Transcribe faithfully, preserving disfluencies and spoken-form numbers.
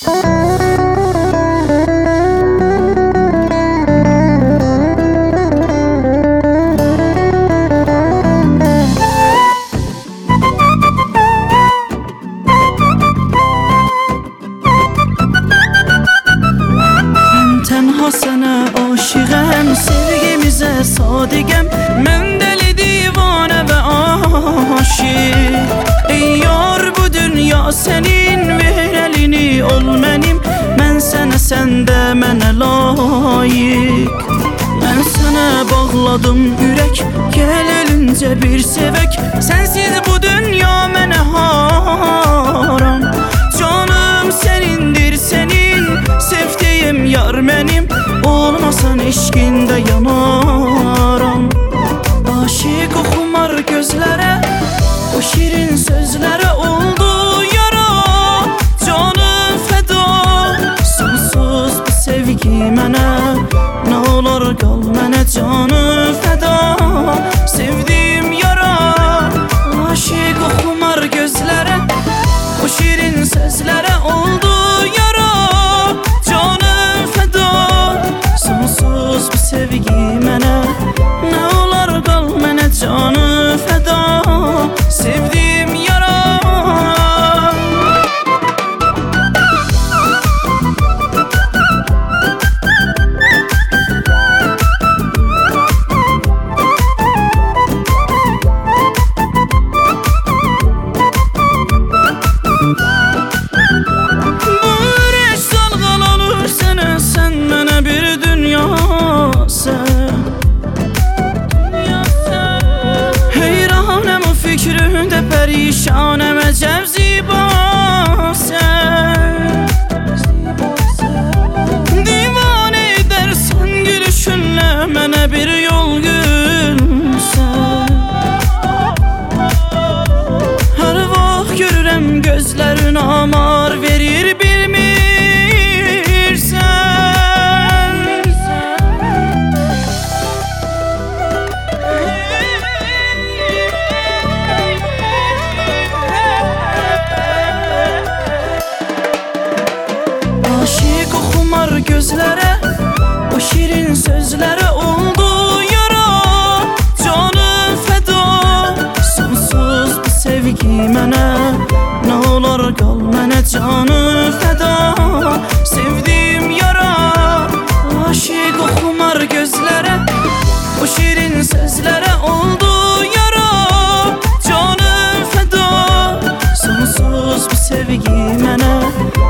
Tenha sənə aşiqəm, sevgimizə sadiqəm. Mən dəli divane və aşiq. Ey yar, bu dünya sənin, ver əlini ol mənim. Mən sənə, sən də mənə layiq. Mən sənə bağladım ürək, gəl ölüncə bir sevək. Sənsiz bu dünya mənə haram. Canım sənindir, sənin sevdiyim yar mənim. Olmasan eşqində yanaram. Aşiq oxumar gözlərə, o şirin sözlərə oldu yara. Canım fəda, sonsuz bu sevgi mənə. Nə olar qal mənə, canım fəda, sevdiyim yara. Aşiq oxumar gözlərə, o şirin sözlərə oldu yara. Canım fəda, sonsuz bu sevgi mənə. Nə olar qal mənə, canım fəda, sevdiyim yara. Fikrümdə pərişanəm, əcəb zibasən. Divanə edərsən gülüşünlə, mənə bir yol gülsən. Hər vaxt görürəm gözlərin amar verir, bilmirsən. Aşiq oxumar gözlərə, o şirin sözlərə oldu yara. Canım fəda, sonsuz bu sevgi mənə. Nə olar qal mənə, canım fəda, sevdiyim yara. Aşiq oxumar gözlərə, o şirin sözlərə oldu yara. Canım fəda, sonsuz bu sevgi mənə.